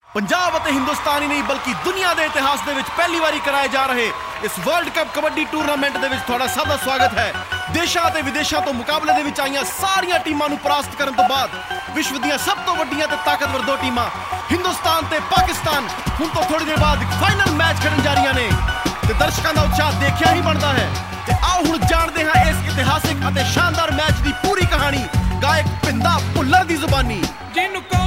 ਪੰਜਾਬ ਅਤੇ ਹਿੰਦੁਸਤਾਨ ਹੀ ਨਹੀਂ ਬਲਕਿ ਦੁਨੀਆ ਦੇ ਇਤਿਹਾਸ ਦੇ ਵਿੱਚ ਪਹਿਲੀ ਵਾਰੀ ਕਰਾਏ ਜਾ ਰਹੇ ਇਸ ਵਰਲਡ ਕੱਪ ਕਬੱਡੀ ਟੂਰਨਾਮੈਂਟ ਦੇ ਵਿੱਚ ਤੁਹਾਡਾ ਸਭ ਦਾ ਸਵਾਗਤ ਹੈ। ਦੇਸ਼ਾਂ ਅਤੇ ਵਿਦੇਸ਼ਾਂ ਤੋਂ ਮੁਕਾਬਲੇ ਦੇ ਵਿੱਚ ਆਈਆਂ ਸਾਰੀਆਂ ਟੀਮਾਂ ਨੂੰ ਪਰਾਸਤ ਕਰਨ ਤੋਂ ਬਾਅਦ ਵਿਸ਼ਵ ਦੀਆਂ ਸਭ ਤੋਂ ਵੱਡੀਆਂ ਤੇ ਤਾਕਤਵਰ ਦੋ ਟੀਮਾਂ ਹਿੰਦੁਸਤਾਨ ਤੇ ਪਾਕਿਸਤਾਨ ਹੁਣ ਤੋਂ ਥੋੜੀ ਦੇਰ ਬਾਅਦ ਇੱਕ ਫਾਈਨਲ ਮੈਚ ਖੇਡਣ ਜਾ ਰਹੀਆਂ ਨੇ ਤੇ ਦਰਸ਼ਕਾਂ ਦਾ ਉਤਸ਼ਾਹ ਦੇਖਿਆ ਹੀ ਬਣਦਾ ਹੈ। ਤੇ ਆਓ ਹੁਣ ਜਾਣਦੇ ਹਾਂ ਇਸ ਇਤਿਹਾਸਿਕ ਅਤੇ ਸ਼ਾਨਦਾਰ ਮੈਚ ਦੀ ਪੂਰੀ ਕਹਾਣੀ ਗਾਇਕ ਭਿੰਦਾ ਭੁੱਲਰ ਦੀ ਜ਼ੁਬਾਨੀ। ਜਿੰਨ ਕੋ